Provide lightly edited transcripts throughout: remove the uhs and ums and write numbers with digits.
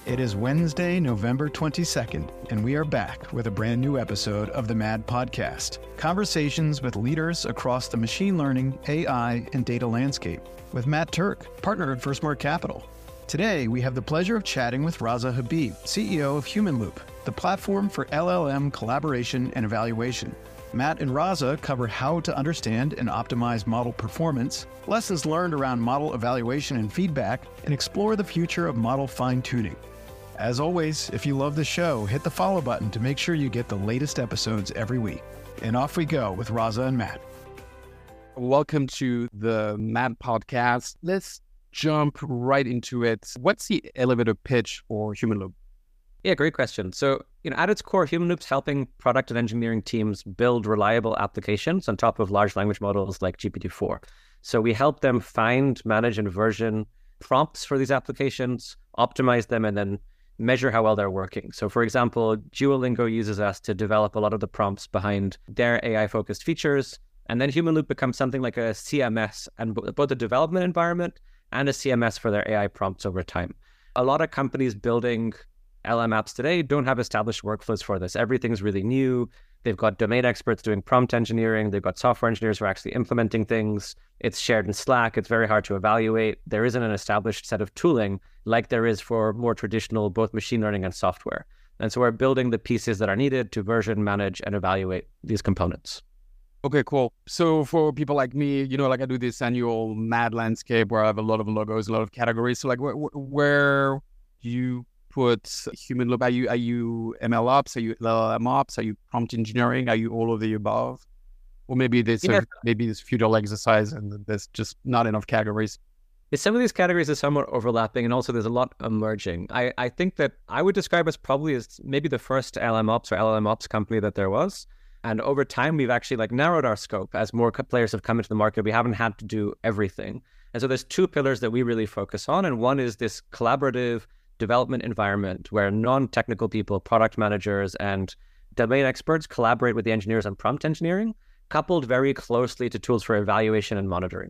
It is Wednesday, November 22nd, and we are back with a brand new episode of the MAD Podcast, conversations with leaders across the machine learning, AI, and data landscape, with Matt Turk, partner at FirstMark Capital. Today, we have the pleasure of chatting with Raza Habib, CEO of Humanloop, the platform for LLM collaboration and evaluation. Matt and Raza cover how to understand and optimize model performance, lessons learned around model evaluation and feedback, and explore the future of model fine-tuning. As always, if you love the show, hit the follow button to make sure you get the latest episodes every week. And off we go with Raza and Matt. Welcome to the MAD Podcast. Let's jump right into it. What's the elevator pitch for Humanloop? Yeah, great question. So, at its core, Humanloop's helping product and engineering teams build reliable applications on top of large language models like GPT-4. So we help them find, manage, and version prompts for these applications, optimize them, and then measure how well they're working. So, for example, Duolingo uses us to develop a lot of the prompts behind their AI-focused features, and then Humanloop becomes something like a CMS and both a development environment and a CMS for their AI prompts over time. A lot of companies building LM apps today don't have established workflows for this. Everything's really new. They've got domain experts doing prompt engineering. They've got software engineers who are actually implementing things. It's shared in Slack. It's very hard to evaluate. There isn't an established set of tooling like there is for more traditional both machine learning and software. And so we're building the pieces that are needed to version, manage, and evaluate these components. Okay, cool. So for people like me, I do this annual MAD landscape where I have a lot of logos, a lot of categories. So where do you put Humanloop? Are you ML ops? Are you LLM ops? Are you prompt engineering? Are you all of the above? Or maybe this feudal exercise and there's just not enough categories. Some of these categories are somewhat overlapping, and also there's a lot emerging. I think that I would describe us probably as maybe the first LM ops or LLM ops company that there was. And over time, we've actually narrowed our scope as more players have come into the market. We haven't had to do everything. And so there's two pillars that we really focus on. And one is this collaborative development environment where non-technical people, product managers, and domain experts collaborate with the engineers on prompt engineering, coupled very closely to tools for evaluation and monitoring.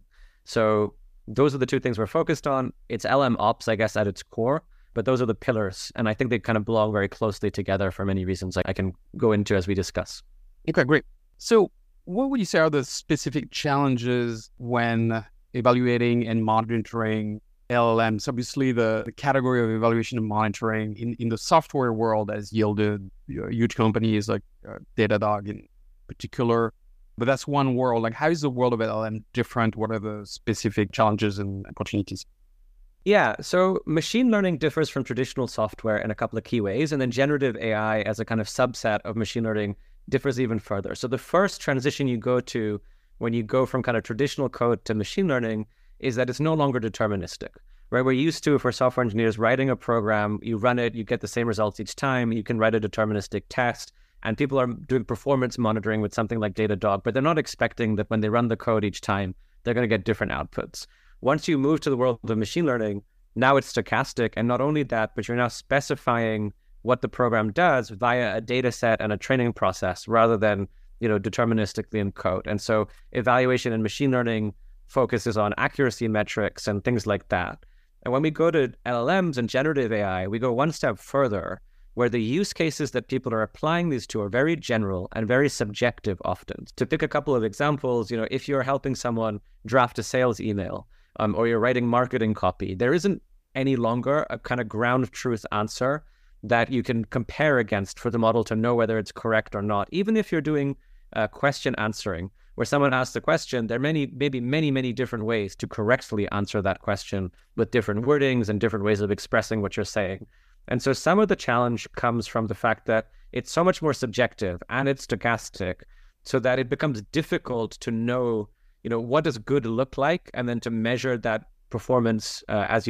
So those are the two things we're focused on. It's LM ops, I guess, at its core, but those are the pillars. And I think they kind of belong very closely together for many reasons I can go into as we discuss. Okay, great. So what would you say are the specific challenges when evaluating and monitoring LLMs? Obviously, the category of evaluation and monitoring in the software world has yielded huge companies like Datadog in particular. But that's one world. How is the world of LLM different? What are the specific challenges and opportunities? Yeah, so machine learning differs from traditional software in a couple of key ways. And then generative AI as a kind of subset of machine learning differs even further. So the first transition you go to when you go from kind of traditional code to machine learning is that it's no longer deterministic, right? We're used to, for software engineers, writing a program, you run it, you get the same results each time, you can write a deterministic test, and people are doing performance monitoring with something like Datadog, but they're not expecting that when they run the code each time, they're going to get different outputs. Once you move to the world of machine learning, now it's stochastic, and not only that, but you're now specifying what the program does via a data set and a training process rather than, deterministically in code. And so evaluation in machine learning focuses on accuracy metrics and things like that. And when we go to LLMs and generative AI, we go one step further where the use cases that people are applying these to are very general and very subjective often. To pick a couple of examples, if you're helping someone draft a sales email or you're writing marketing copy, there isn't any longer a kind of ground truth answer that you can compare against for the model to know whether it's correct or not. Even if you're doing question answering, where someone asks a question, there are maybe many different ways to correctly answer that question with different wordings and different ways of expressing what you're saying. And so some of the challenge comes from the fact that it's so much more subjective and it's stochastic, so that it becomes difficult to know, what does good look like, and then to measure that performance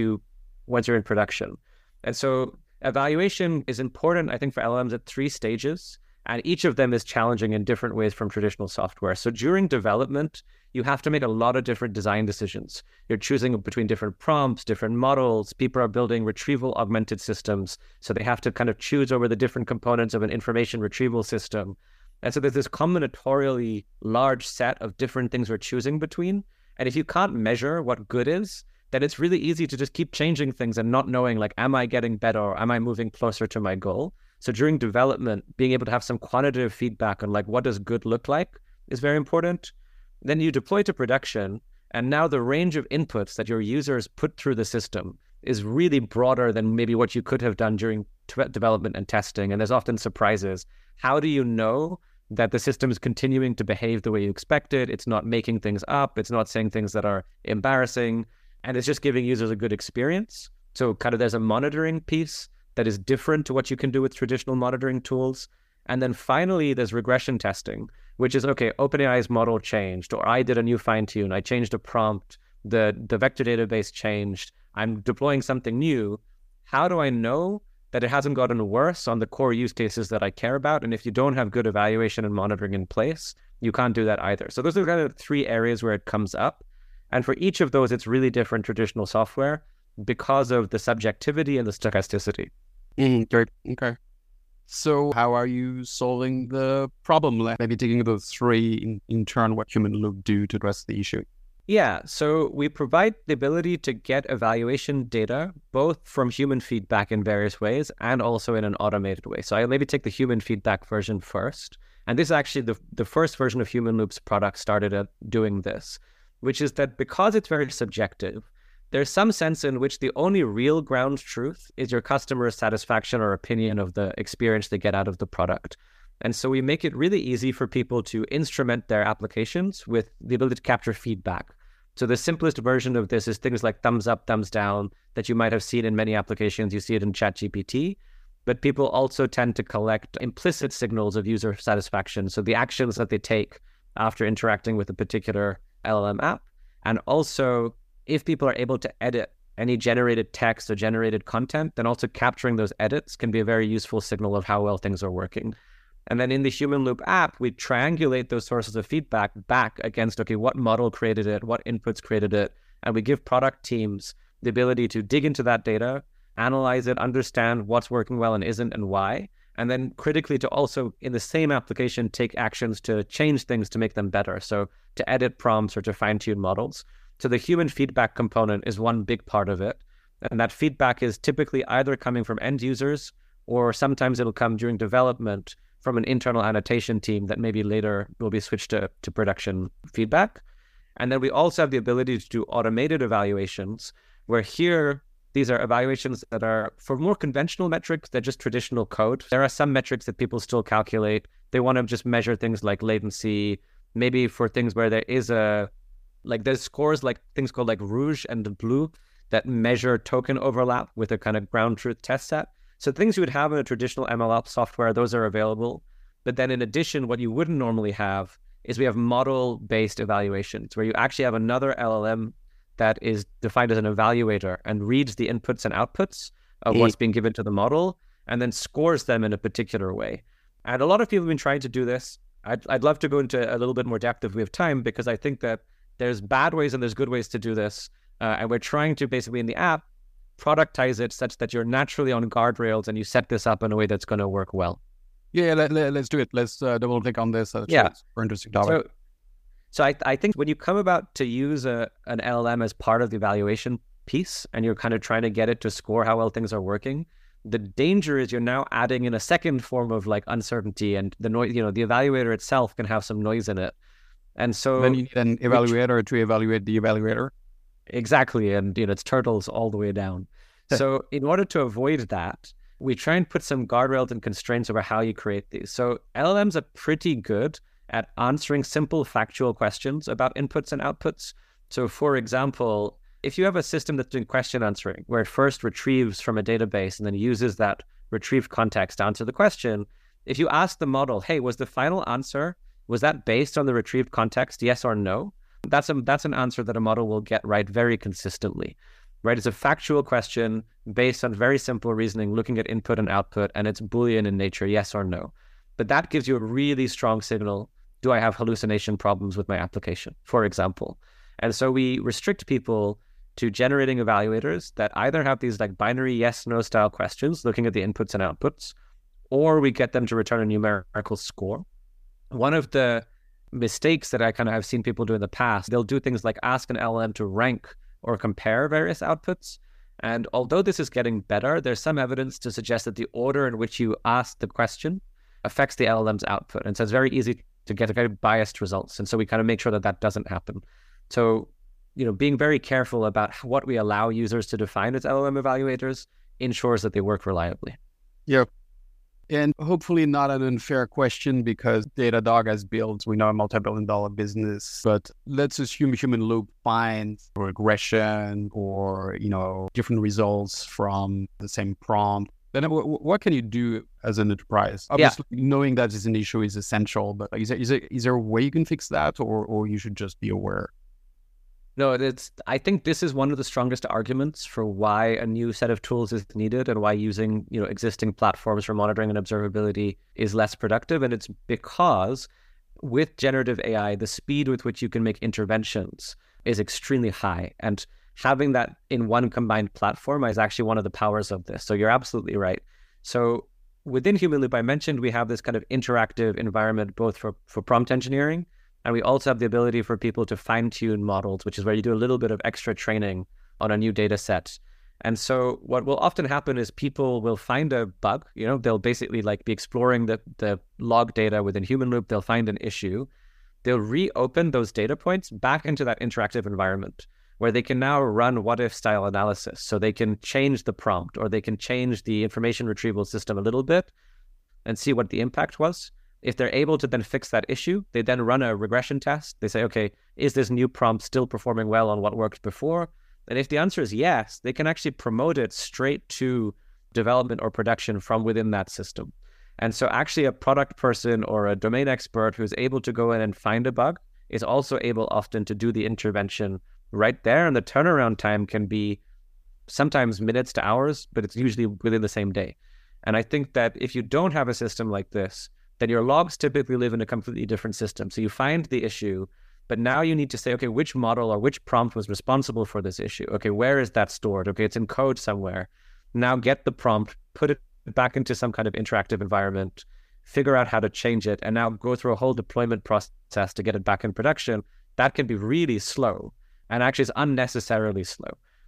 once you're in production. And so evaluation is important, I think, for LLMs at 3 stages, and each of them is challenging in different ways from traditional software. So during development, you have to make a lot of different design decisions. You're choosing between different prompts, different models. People are building retrieval augmented systems, so they have to kind of choose over the different components of an information retrieval system. And so there's this combinatorially large set of different things we're choosing between. And if you can't measure what good is, then it's really easy to just keep changing things and not knowing, like, am I getting better or am I moving closer to my goal? So during development, being able to have some quantitative feedback on like, what does good look like is very important. Then you deploy to production, and now the range of inputs that your users put through the system is really broader than maybe what you could have done during development and testing. And there's often surprises. How do you know that the system is continuing to behave the way you expected? It's not making things up. It's not saying things that are embarrassing. And it's just giving users a good experience. So kind of there's a monitoring piece that is different to what you can do with traditional monitoring tools. And then finally, there's regression testing, which is, okay, OpenAI's model changed, or I did a new fine tune. I changed a prompt. The vector database changed. I'm deploying something new. How do I know that it hasn't gotten worse on the core use cases that I care about? And if you don't have good evaluation and monitoring in place, you can't do that either. So those are kind of 3 areas where it comes up. And for each of those, it's really different traditional software because of the subjectivity and the stochasticity. Great. Okay. So how are you solving the problem? Like maybe taking those 3 in turn, what Human Loop do to address the issue? Yeah, so we provide the ability to get evaluation data, both from human feedback in various ways and also in an automated way. So I'll maybe take the human feedback version first. And this is actually the first version of Human Loop's product started at doing this, which is that because it's very subjective, there's some sense in which the only real ground truth is your customer's satisfaction or opinion of the experience they get out of the product. And so we make it really easy for people to instrument their applications with the ability to capture feedback. So the simplest version of this is things like thumbs up, thumbs down that you might have seen in many applications. You see it in ChatGPT, but people also tend to collect implicit signals of user satisfaction. So the actions that they take after interacting with a particular LLM app. And also, if people are able to edit any generated text or generated content, then also capturing those edits can be a very useful signal of how well things are working. And then in the Human Loop app, we triangulate those sources of feedback back against, okay, what model created it, what inputs created it, and we give product teams the ability to dig into that data, analyze it, understand what's working well and isn't and why, and then critically to also, in the same application, take actions to change things to make them better. So to edit prompts or to fine-tune models. So the human feedback component is one big part of it. And that feedback is typically either coming from end users, or sometimes it'll come during development from an internal annotation team that maybe later will be switched to production feedback. And then we also have the ability to do automated evaluations, where here, these are evaluations that are for more conventional metrics. They're just traditional code. There are some metrics that people still calculate. They want to just measure things like latency, maybe for things where there is there's scores like things called like Rouge and Blue that measure token overlap with a kind of ground truth test set. So things you would have in a traditional MLOps software, those are available. But then in addition, what you wouldn't normally have is we have model-based evaluations, where you actually have another LLM that is defined as an evaluator and reads the inputs and outputs of what's being given to the model and then scores them in a particular way. And a lot of people have been trying to do this. I'd love to go into a little bit more depth if we have time, because I think that there's bad ways and there's good ways to do this. And we're trying to basically in the app productize it such that you're naturally on guardrails and you set this up in a way that's going to work well. Yeah, let's do it. Let's double click on this. Yeah. Super interesting topic. So I think when you come about to use an LLM as part of the evaluation piece and you're kind of trying to get it to score how well things are working, the danger is you're now adding in a second form of like uncertainty, and the noise, the evaluator itself can have some noise in it. And so then you need an evaluator to evaluate the evaluator. Exactly. And, it's turtles all the way down. So in order to avoid that, we try and put some guardrails and constraints over how you create these. So LLMs are pretty good at answering simple factual questions about inputs and outputs. So for example, if you have a system that's doing question answering, where it first retrieves from a database and then uses that retrieved context to answer the question, if you ask the model, hey, was the final answer, was that based on the retrieved context, yes or no? That's an answer that a model will get right very consistently, right? It's a factual question based on very simple reasoning, looking at input and output, and it's Boolean in nature, yes or no. But that gives you a really strong signal. Do I have hallucination problems with my application, for example? And so we restrict people to generating evaluators that either have these like binary yes/no style questions, looking at the inputs and outputs, or we get them to return a numerical score. One of the mistakes that I kind of have seen people do in the past, they'll do things like ask an LLM to rank or compare various outputs. And although this is getting better, there's some evidence to suggest that the order in which you ask the question affects the LLM's output. And so it's very easy to get very biased results. And so we kind of make sure that that doesn't happen. So, being very careful about what we allow users to define as LLM evaluators ensures that they work reliably. Yeah. And hopefully not an unfair question, because Datadog has built, we know, a multi-billion-dollar business. But let's assume Human Loop finds regression or, different results from the same prompt. Then what can you do as an enterprise? Obviously, knowing that is an issue is essential. But is there a way you can fix that, or you should just be aware? No, I think this is one of the strongest arguments for why a new set of tools is needed and why using, existing platforms for monitoring and observability is less productive. And it's because with generative AI, the speed with which you can make interventions is extremely high. And having that in one combined platform is actually one of the powers of this. So you're absolutely right. So within Human Loop, I mentioned we have this kind of interactive environment, both for prompt engineering, and we also have the ability for people to fine-tune models, which is where you do a little bit of extra training on a new data set. And so what will often happen is people will find a bug, they'll basically be exploring the log data within Human Loop, they'll find an issue, they'll reopen those data points back into that interactive environment where they can now run what-if style analysis. So they can change the prompt, or they can change the information retrieval system a little bit and see what the impact was. If they're able to then fix that issue, they then run a regression test. They say, okay, is this new prompt still performing well on what worked before? And if the answer is yes, they can actually promote it straight to development or production from within that system. And so actually a product person or a domain expert who's able to go in and find a bug is also able often to do the intervention right there. And the turnaround time can be sometimes minutes to hours, but it's usually within the same day. And I think that if you don't have a system like this, then your logs typically live in a completely different system. So you find the issue, but now you need to say, okay, which model or which prompt was responsible for this issue? Okay, where is that stored? Okay, it's in code somewhere. Now get the prompt, put it back into some kind of interactive environment, figure out how to change it, and now go through a whole deployment process to get it back in production. That can be really slow, and actually is unnecessarily slow.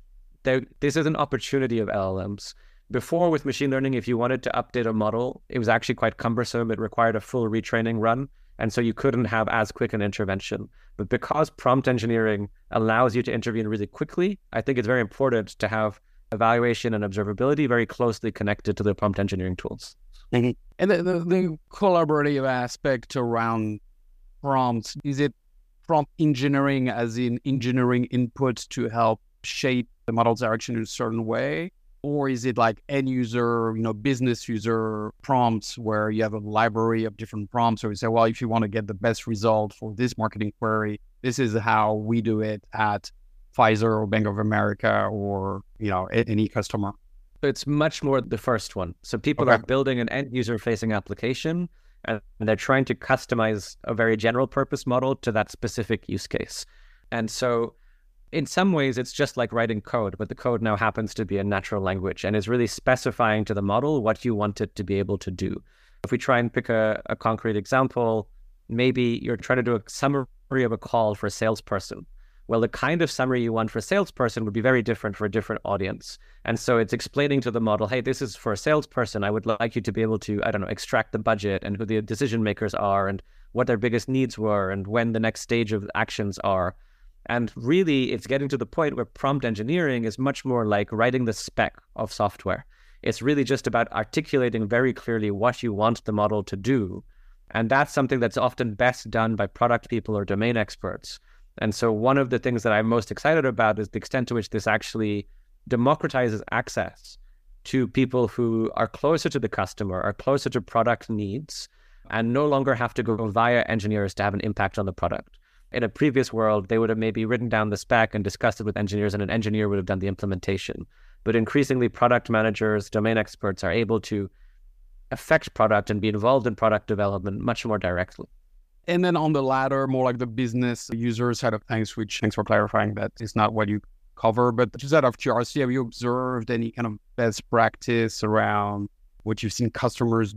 This is an opportunity of LLMs. Before, with machine learning, if you wanted to update a model, it was actually quite cumbersome. It required a full retraining run, and so you couldn't have as quick an intervention. But because prompt engineering allows you to intervene really quickly, I think it's very important to have evaluation and observability very closely connected to the prompt engineering tools. Mm-hmm. And the collaborative aspect around prompts, is it prompt engineering as in engineering inputs to help shape the model's direction in a certain way? Or is it like end user, business user prompts where you have a library of different prompts? Or you say, well, if you want to get the best result for this marketing query, this is how we do it at Pfizer or Bank of America or, any customer. It's much more the first one. So people are building an end user facing application and they're trying to customize a very general purpose model to that specific use case. And so in some ways, it's just like writing code, but the code now happens to be a natural language and is really specifying to the model what you want it to be able to do. If we try and pick a concrete example, maybe you're trying to do a summary of a call for a salesperson. Well, the kind of summary you want for a salesperson would be very different for a different audience. And so it's explaining to the model, hey, this is for a salesperson. I would like you to be able to, extract the budget and who the decision makers are and what their biggest needs were and when the next stage of actions are. And really, it's getting to the point where prompt engineering is much more like writing the spec of software. It's really just about articulating very clearly what you want the model to do. And that's something that's often best done by product people or domain experts. And so one of the things that I'm most excited about is the extent to which this actually democratizes access to people who are closer to the customer, are closer to product needs, and no longer have to go via engineers to have an impact on the product. In a previous world, they would have maybe written down the spec and discussed it with engineers, and an engineer would have done the implementation. But increasingly, product managers, domain experts are able to affect product and be involved in product development much more directly. And then on the latter, more like the business user side of things, which thanks for clarifying that is not what you cover. But just out of curiosity, have you observed any kind of best practice around what you've seen customers do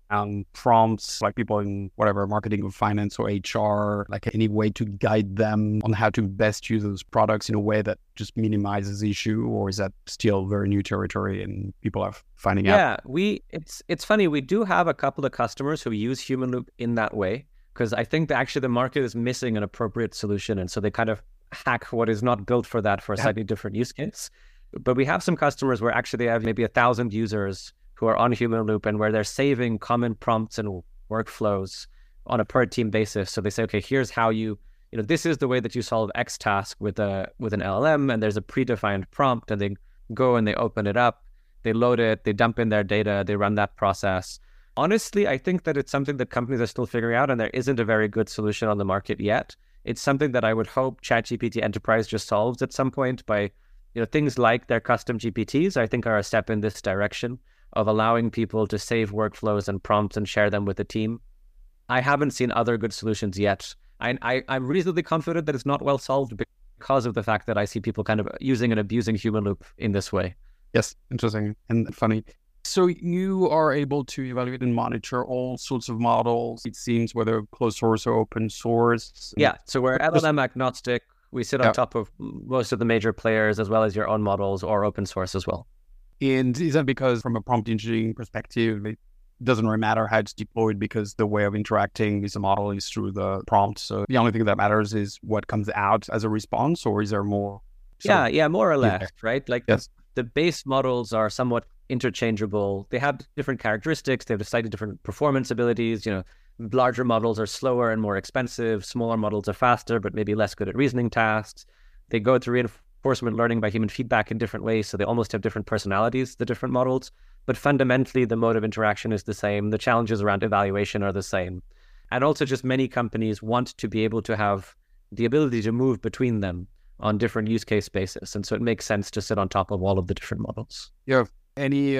prompts, like people in whatever, marketing or finance or HR, like any way to guide them on how to best use those products in a way that just minimizes the issue? Or is that still very new territory and people are finding out? Yeah, it's funny. We do have a couple of customers who use Human Loop in that way, because I think that actually the market is missing an appropriate solution. And so they kind of hack what is not built for that for a slightly different use case. But we have some customers where actually they have maybe 1,000 users who are on Human Loop and where they're saving common prompts and workflows on a per team basis. So they say, okay, here's how this is the way that you solve X task with an LLM, and there's a predefined prompt, and they go and they open it up, they load it, they dump in their data, they run that process. Honestly, I think that it's something that companies are still figuring out, and there isn't a very good solution on the market yet. It's something that I would hope ChatGPT Enterprise just solves at some point by things like their custom GPTs, I think, are a step in this direction of allowing people to save workflows and prompts and share them with the team. I haven't seen other good solutions yet. I'm reasonably confident that it's not well solved because of the fact that I see people kind of using and abusing Human Loop in this way. Yes, interesting and funny. So you are able to evaluate and monitor all sorts of models, it seems, whether closed source or open source. Yeah, so we're LLM agnostic. We sit on top of most of the major players, as well as your own models or open source as well. And is that because from a prompt engineering perspective, it doesn't really matter how it's deployed because the way of interacting with the model is through the prompt? So the only thing that matters is what comes out as a response, or is there more? Yeah, more or less, right? Like the base models are somewhat interchangeable. They have different characteristics. They have slightly different performance abilities. Larger models are slower and more expensive. Smaller models are faster, but maybe less good at reasoning tasks. They go through reinforcement learning by human feedback in different ways. So they almost have different personalities, the different models. But fundamentally, the mode of interaction is the same. The challenges around evaluation are the same. And also just many companies want to be able to have the ability to move between them on different use case basis. And so it makes sense to sit on top of all of the different models. Yeah. Any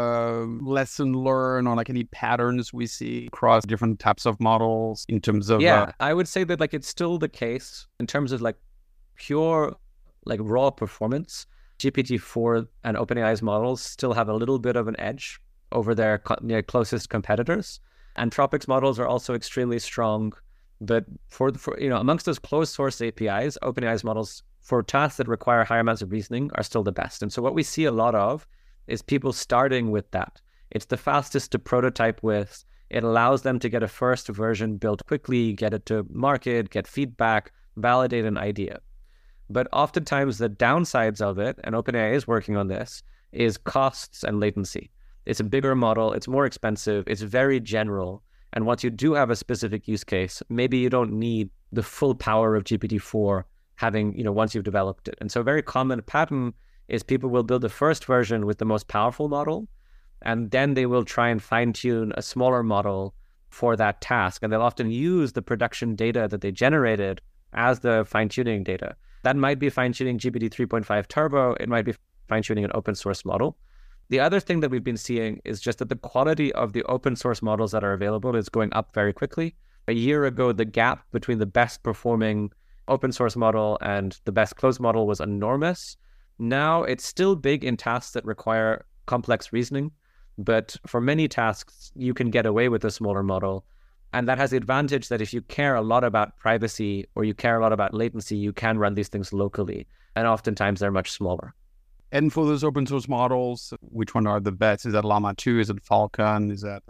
lesson learned or like any patterns we see across different types of models in terms of... I would say that it's still the case in terms of pure raw performance. GPT-4 and OpenAI's models still have a little bit of an edge over their closest competitors. Anthropic's models are also extremely strong, but for amongst those closed source APIs, OpenAI's models for tasks that require higher amounts of reasoning are still the best. And so what we see a lot of is people starting with that. It's the fastest to prototype with. It allows them to get a first version built quickly, get it to market, get feedback, validate an idea. But oftentimes the downsides of it, and OpenAI is working on this, is costs and latency. It's a bigger model, it's more expensive, it's very general. And once you do have a specific use case, maybe you don't need the full power of GPT-4 having, once you've developed it. And so a very common pattern is people will build the first version with the most powerful model, and then they will try and fine-tune a smaller model for that task. And they'll often use the production data that they generated as the fine-tuning data. That might be fine-tuning GPT 3.5 Turbo. It might be fine-tuning an open source model. The other thing that we've been seeing is just that the quality of the open source models that are available is going up very quickly. A year ago, the gap between the best performing open source model and the best closed model was enormous. Now it's still big in tasks that require complex reasoning, but for many tasks, you can get away with a smaller model. And that has the advantage that if you care a lot about privacy or you care a lot about latency, you can run these things locally. And oftentimes they're much smaller. And for those open source models, which one are the best? Is that Llama 2? Is it Falcon? Is that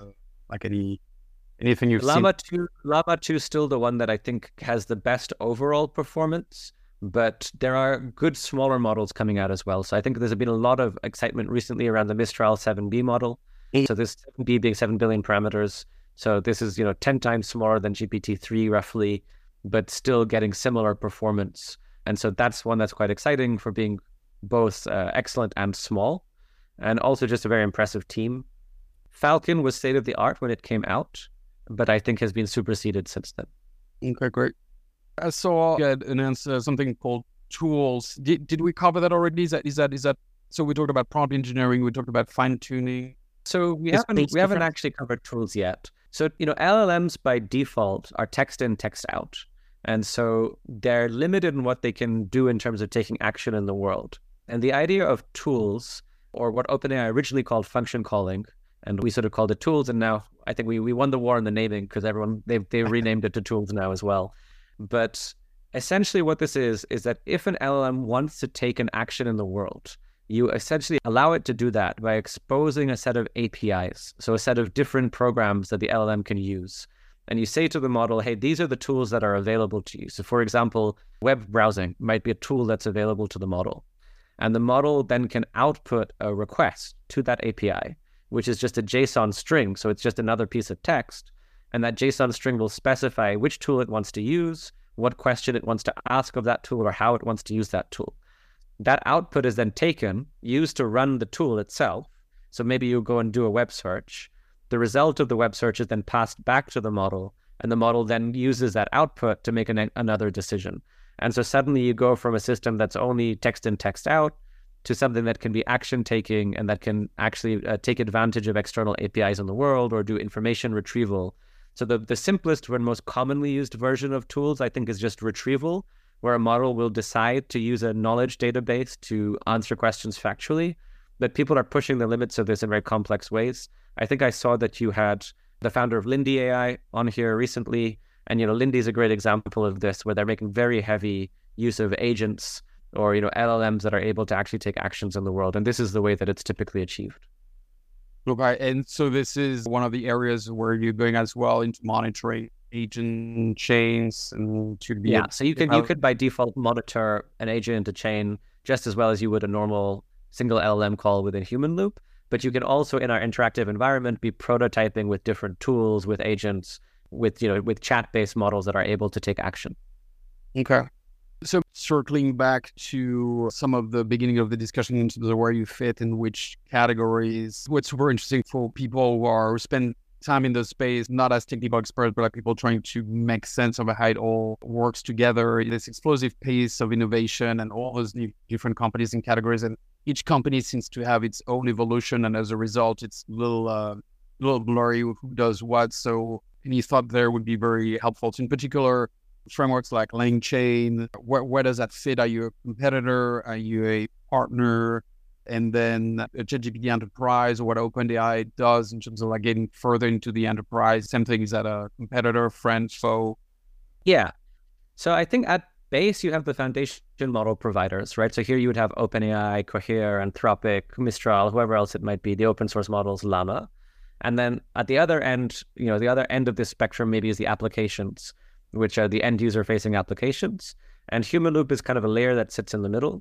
anything you've Llama seen? 2, Llama 2 is still the one that I think has the best overall performance, but there are good smaller models coming out as well. So I think there's been a lot of excitement recently around the Mistral 7B model. So this 7B being 7 billion parameters. So this is, 10 times smaller than GPT-3 roughly, but still getting similar performance. And so that's one that's quite exciting for being both excellent and small, and also just a very impressive team. Falcon was state of the art when it came out, but I think has been superseded since then. Okay, great. I saw you had announced something called tools. Did we cover that already? Is that? So we talked about prompt engineering. We talked about fine tuning. So we haven't actually covered tools yet. So LLMs by default are text in, text out, and so they're limited in what they can do in terms of taking action in the world. And the idea of tools, or what OpenAI originally called function calling, And we sort of called it tools. And now I think we won the war on the naming because they renamed it to tools now as well. But essentially what this is that if an LLM wants to take an action in the world, you essentially allow it to do that by exposing a set of APIs, so a set of different programs that the LLM can use. And you say to the model, hey, these are the tools that are available to you. So for example, web browsing might be a tool that's available to the model. And the model then can output a request to that API, which is just a JSON string. So it's just another piece of text. And that JSON string will specify which tool it wants to use, what question it wants to ask of that tool, or how it wants to use that tool. That output is then taken, used to run the tool itself. So maybe you go and do a web search. The result of the web search is then passed back to the model, and the model then uses that output to make another decision. And so suddenly you go from a system that's only text in, text out, to something that can be action-taking and that can actually take advantage of external APIs in the world or do information retrieval. So the simplest and most commonly used version of tools, I think, is just retrieval, where a model will decide to use a knowledge database to answer questions factually. But people are pushing the limits of this in very complex ways. I think I saw that you had the founder of Lindy AI on here recently. And, Lindy is a great example of this, where they're making very heavy use of agents or, LLMs that are able to actually take actions in the world. And this is the way that it's typically achieved. Okay. And so this is one of the areas where you're going as well into monitoring agent chains and to be so you could by default monitor an agent into chain just as well as you would a normal single LLM call within human loop. But you can also in our interactive environment be prototyping with different tools, with agents, with chat-based models that are able to take action. Okay. So circling back to some of the beginning of the discussion in terms of where you fit in which categories, what's super interesting for people who spend time in the space, not as technical experts, but like people trying to make sense of how it all works together, this explosive pace of innovation and all those new different companies and categories. And each company seems to have its own evolution. And as a result, it's a little blurry who does what. So any thought there would be very helpful. So in particular, frameworks like LangChain, where does that fit? Are you a competitor? Are you a partner? And then ChatGPT Enterprise, or what OpenAI does in terms of like getting further into the enterprise. Same thing, is that a competitor, friend, foe? Yeah. So I think at base, you have the foundation model providers, right? So here you would have OpenAI, Cohere, Anthropic, Mistral, whoever else it might be, the open source models, Llama. And then at the other end, the other end of this spectrum maybe is the applications, which are the end user facing applications. And Humanloop is kind of a layer that sits in the middle.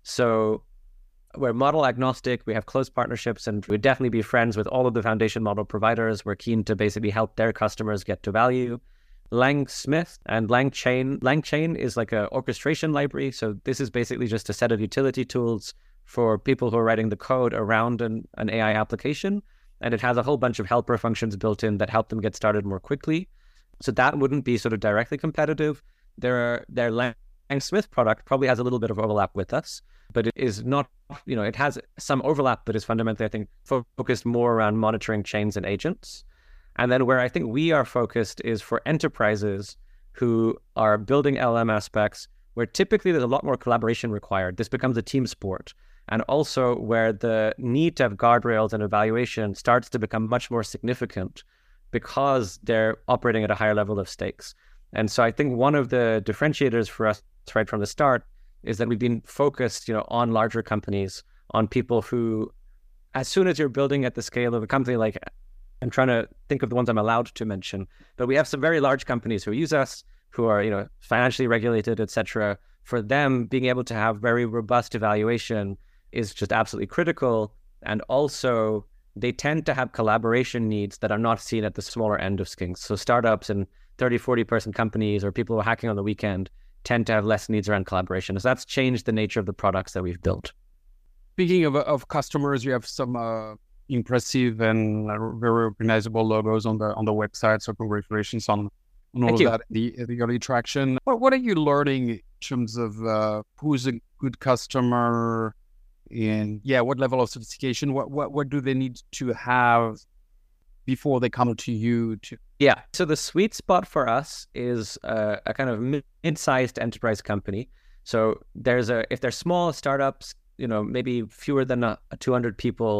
So we're model agnostic, we have close partnerships, and we'd definitely be friends with all of the foundation model providers. We're keen to basically help their customers get to value. LangSmith and LangChain. LangChain is like an orchestration library. So this is basically just a set of utility tools for people who are writing the code around an AI application. And it has a whole bunch of helper functions built in that help them get started more quickly. So that wouldn't be sort of directly competitive. Their LangSmith product probably has a little bit of overlap with us, but it is not, it has some overlap, but is fundamentally, I think, focused more around monitoring chains and agents. And then where I think we are focused is for enterprises who are building LLM aspects, where typically there's a lot more collaboration required. This becomes a team sport. And also where the need to have guardrails and evaluation starts to become much more significant because they're operating at a higher level of stakes. And so I think one of the differentiators for us right from the start is that we've been focused, on larger companies, on people who, as soon as you're building at the scale of a company, like I'm trying to think of the ones I'm allowed to mention, but we have some very large companies who use us, who are, financially regulated, et cetera. For them, being able to have very robust evaluation is just absolutely critical. And also, they tend to have collaboration needs that are not seen at the smaller end of things. So startups and 30, 40 person companies or people who are hacking on the weekend tend to have less needs around collaboration. So that's changed the nature of the products that we've built. Speaking of customers, you have some impressive and very recognizable logos on the website. So congratulations on all of that, the early traction. What are you learning in terms of who's a good customer? And what level of sophistication, what do they need to have before they come to you? So the sweet spot for us is a kind of mid-sized enterprise company. So if they're small startups, maybe fewer than 200 people,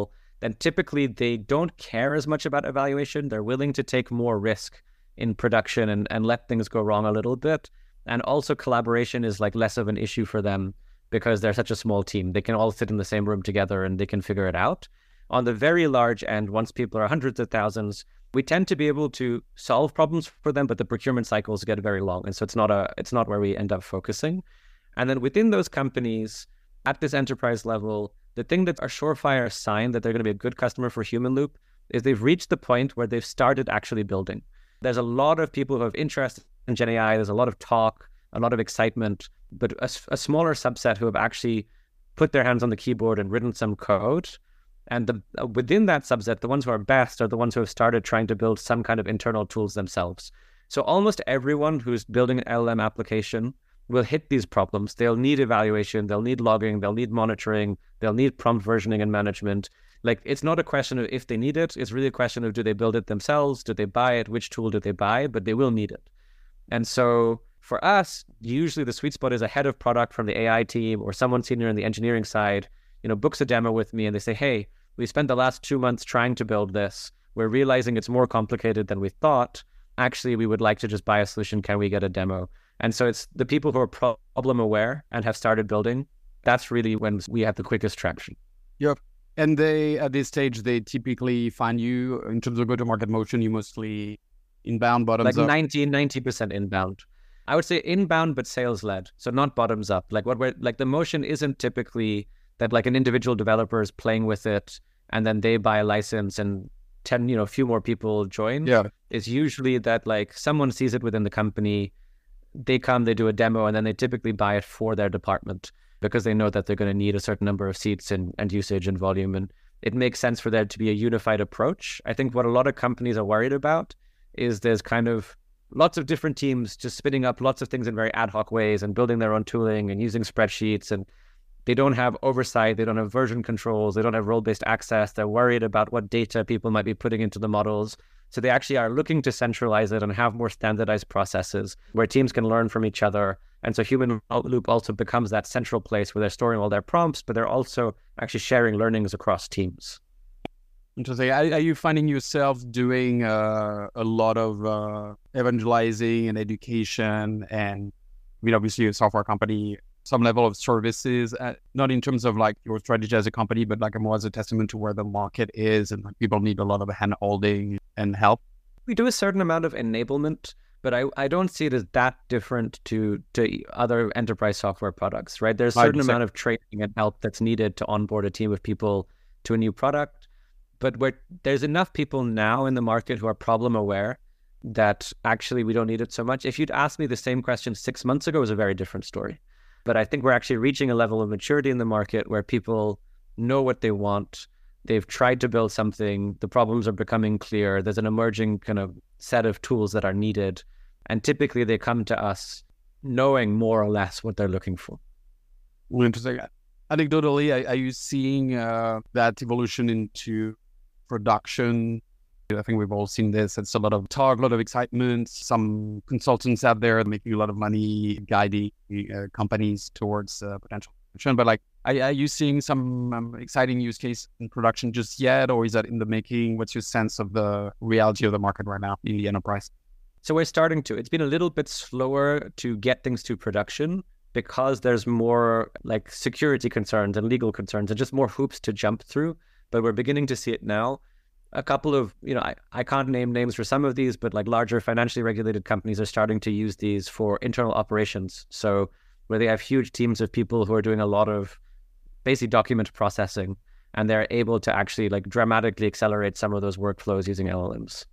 then typically they don't care as much about evaluation. They're willing to take more risk in production and let things go wrong a little bit. And also collaboration is like less of an issue for them because they're such a small team. They can all sit in the same room together and they can figure it out. On the very large end, once people are hundreds of thousands, we tend to be able to solve problems for them, but the procurement cycles get very long. And so it's not where we end up focusing. And then within those companies, at this enterprise level, the thing that's a surefire sign that they're going to be a good customer for Humanloop is they've reached the point where they've started actually building. There's a lot of people who have interest in Gen AI. There's a lot of talk, a lot of excitement, but a smaller subset who have actually put their hands on the keyboard and written some code. And within that subset, the ones who are best are the ones who have started trying to build some kind of internal tools themselves. So almost everyone who's building an LLM application will hit these problems. They'll need evaluation, they'll need logging, they'll need monitoring, they'll need prompt versioning and management. Like, it's not a question of if they need it, it's really a question of do they build it themselves, do they buy it, which tool do they buy, but they will need it. And so for us, usually the sweet spot is a head of product from the AI team or someone senior in the engineering side, books a demo with me and they say, hey, we spent the last 2 months trying to build this. We're realizing it's more complicated than we thought. Actually, we would like to just buy a solution. Can we get a demo? And so it's the people who are problem aware and have started building. That's really when we have the quickest traction. Yep. And they, at this stage, they typically find you in terms of go-to-market motion, you mostly inbound, bottoms up? Like 90% inbound. I would say inbound, but sales-led. So not bottoms up. Like the motion isn't typically that like an individual developer is playing with it and then they buy a license and 10, a few more people join. Yeah. It's usually that like someone sees it within the company, they come, they do a demo, and then they typically buy it for their department because they know that they're going to need a certain number of seats and usage and volume. And it makes sense for there to be a unified approach. I think what a lot of companies are worried about is there's kind of lots of different teams just spinning up lots of things in very ad hoc ways and building their own tooling and using spreadsheets, and they don't have oversight, they don't have version controls, they don't have role-based access. They're worried about what data people might be putting into the models. So they actually are looking to centralize it and have more standardized processes where teams can learn from each other. And so Humanloop also becomes that central place where they're storing all their prompts, but they're also actually sharing learnings across teams. Interesting. Are you finding yourself doing a lot of evangelizing and education and, obviously a software company, some level of services, not in terms of like your strategy as a company, but like more as a testament to where the market is and like people need a lot of hand holding and help? We do a certain amount of enablement, but I don't see it as that different to other enterprise software products, right? There's a certain amount of training and help that's needed to onboard a team of people to a new product, but there's enough people now in the market who are problem aware that actually we don't need it so much. If you'd asked me the same question 6 months ago, it was a very different story. But I think we're actually reaching a level of maturity in the market where people know what they want. They've tried to build something. The problems are becoming clear. There's an emerging kind of set of tools that are needed. And typically they come to us knowing more or less what they're looking for. Well, interesting. Anecdotally, are you seeing that evolution into production? I think we've all seen this. It's a lot of talk, a lot of excitement. Some consultants out there making a lot of money guiding companies towards potential production. But like, are you seeing some exciting use case in production just yet? Or is that in the making? What's your sense of the reality of the market right now in the enterprise? So we're starting to. It's been a little bit slower to get things to production because there's more like security concerns and legal concerns and just more hoops to jump through. But we're beginning to see it now. A couple of, I can't name names for some of these, but like larger financially regulated companies are starting to use these for internal operations. So where they have huge teams of people who are doing a lot of basic document processing, and they're able to actually like dramatically accelerate some of those workflows using LLMs.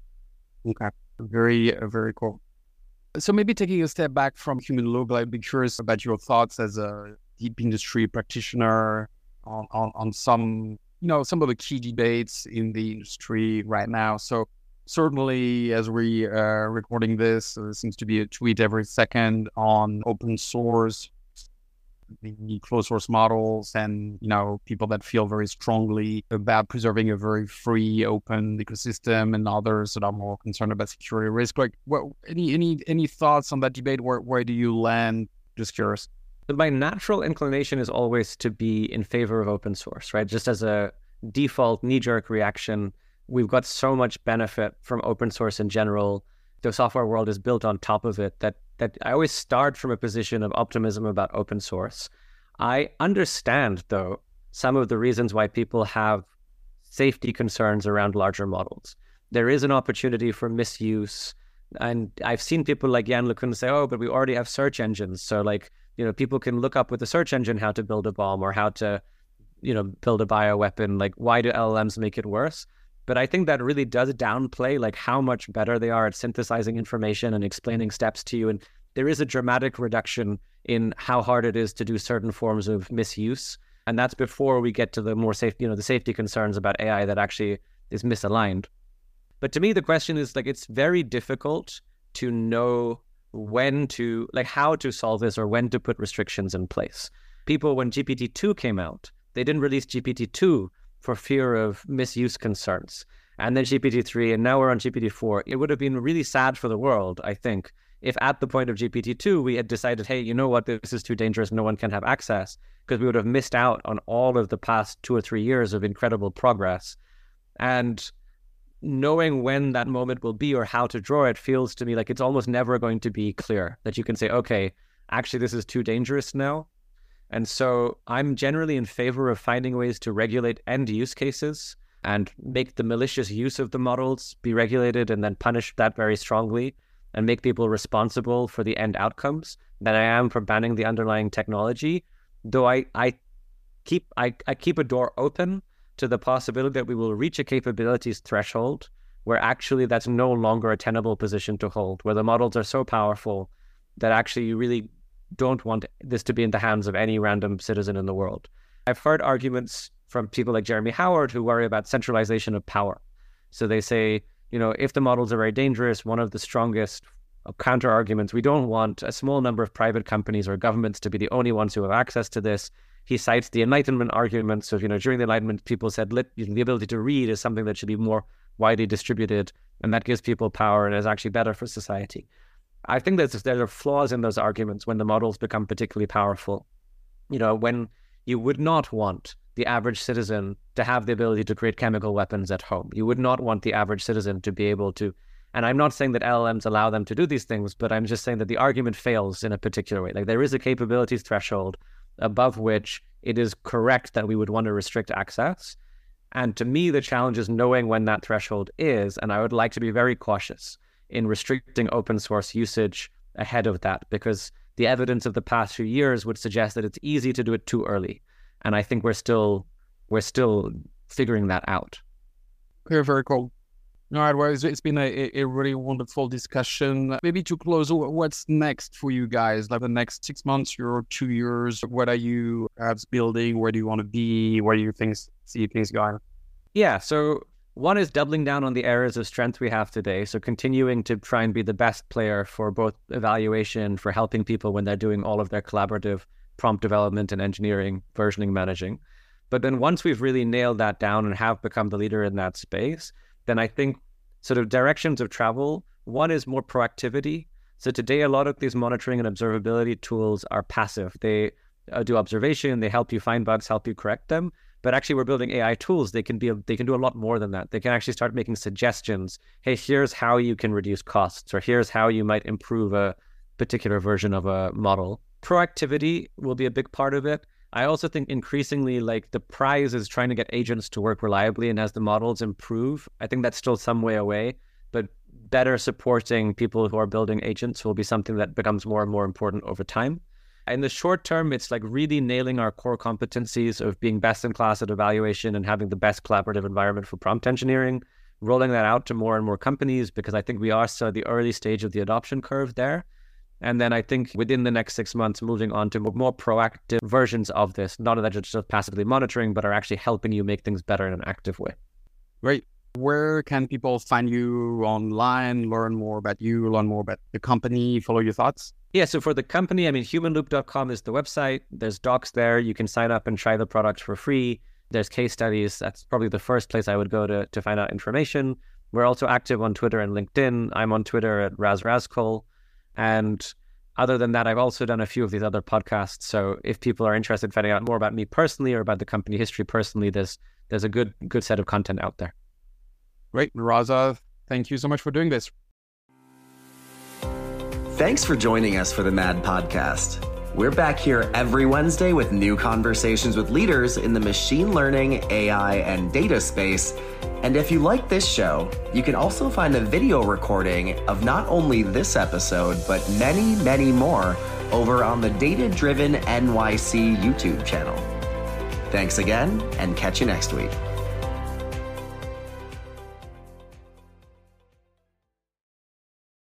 Okay. Very, very cool. So maybe taking a step back from Humanloop, I'd be curious about your thoughts as a deep industry practitioner on some of the key debates in the industry right now. So certainly as we are recording this, there seems to be a tweet every second on open source, the closed source models, and, people that feel very strongly about preserving a very free, open ecosystem, and others that are more concerned about security risk. Like, any thoughts on that debate? Where do you land? Just curious. My natural inclination is always to be in favor of open source, right? Just as a default knee-jerk reaction. We've got so much benefit from open source in general. The software world is built on top of it that I always start from a position of optimism about open source. I understand, though, some of the reasons why people have safety concerns around larger models. There is an opportunity for misuse. And I've seen people like Jan LeCun say, oh, but we already have search engines. So people can look up with the search engine how to build a bomb or how to, build a bioweapon. Like, why do LLMs make it worse? But I think that really does downplay how much better they are at synthesizing information and explaining steps to you. And there is a dramatic reduction in how hard it is to do certain forms of misuse. And that's before we get to the more safe, the safety concerns about AI that actually is misaligned. But to me, the question is it's very difficult to know how to solve this or when to put restrictions in place. People, when GPT-2 came out, they didn't release GPT-2 for fear of misuse concerns. And then GPT-3, and now we're on GPT-4. It would have been really sad for the world, I think, if at the point of GPT-2, we had decided, hey, you know what, this is too dangerous, no one can have access, because we would have missed out on all of the past 2 or 3 years of incredible progress. And knowing when that moment will be or how to draw it feels to me like it's almost never going to be clear that you can say, okay, actually, this is too dangerous now. And so I'm generally in favor of finding ways to regulate end use cases and make the malicious use of the models be regulated and then punish that very strongly and make people responsible for the end outcomes than I am for banning the underlying technology. Though I keep a door open to the possibility that we will reach a capabilities threshold where actually that's no longer a tenable position to hold, where the models are so powerful that actually you really don't want this to be in the hands of any random citizen in the world. I've heard arguments from people like Jeremy Howard who worry about centralization of power. So they say, if the models are very dangerous, one of the strongest counter arguments, we don't want a small number of private companies or governments to be the only ones who have access to this. He cites the Enlightenment argument. So, during the Enlightenment, people said the ability to read is something that should be more widely distributed, and that gives people power and is actually better for society. I think there are flaws in those arguments when the models become particularly powerful. When you would not want the average citizen to have the ability to create chemical weapons at home. You would not want the average citizen to be able to, and I'm not saying that LLMs allow them to do these things, but I'm just saying that the argument fails in a particular way. There is a capabilities threshold above which it is correct that we would want to restrict access. And to me, the challenge is knowing when that threshold is, and I would like to be very cautious in restricting open source usage ahead of that, because the evidence of the past few years would suggest that it's easy to do it too early. And I think we're still figuring that out. Okay, very cool. All right, well, it's been a really wonderful discussion. Maybe to close, what's next for you guys? The next 6 months or 2 years, what are you perhaps building? Where do you want to be? Where do you see things going? Yeah, so one is doubling down on the areas of strength we have today. So continuing to try and be the best player for both evaluation, for helping people when they're doing all of their collaborative prompt development and engineering, versioning, managing. But then once we've really nailed that down and have become the leader in that space, then I think sort of directions of travel, one is more proactivity. So today, a lot of these monitoring and observability tools are passive. They do observation, they help you find bugs, help you correct them. But actually, we're building AI tools. They can do a lot more than that. They can actually start making suggestions. Hey, here's how you can reduce costs, or here's how you might improve a particular version of a model. Proactivity will be a big part of it. I also think increasingly, the prize is trying to get agents to work reliably, and as the models improve, I think that's still some way away, but better supporting people who are building agents will be something that becomes more and more important over time. In the short term, it's really nailing our core competencies of being best in class at evaluation and having the best collaborative environment for prompt engineering, rolling that out to more and more companies, because I think we are still at the early stage of the adoption curve there. And then I think within the next 6 months, moving on to more proactive versions of this, not that it's just passively monitoring, but are actually helping you make things better in an active way. Great. Where can people find you online, learn more about you, learn more about the company, follow your thoughts? Yeah, so for the company, humanloop.com is the website. There's docs there. You can sign up and try the product for free. There's case studies. That's probably the first place I would go to find out information. We're also active on Twitter and LinkedIn. I'm on Twitter at RazRazCol. And other than that, I've also done a few of these other podcasts. So if people are interested in finding out more about me personally or about the company history personally, there's there's a good set of content out there. Great. Raza, thank you so much for doing this. Thanks for joining us for the MAD Podcast. We're back here every Wednesday with new conversations with leaders in the machine learning, AI, and data space. And if you like this show, you can also find a video recording of not only this episode, but many, many more over on the Data Driven NYC YouTube channel. Thanks again, and catch you next week.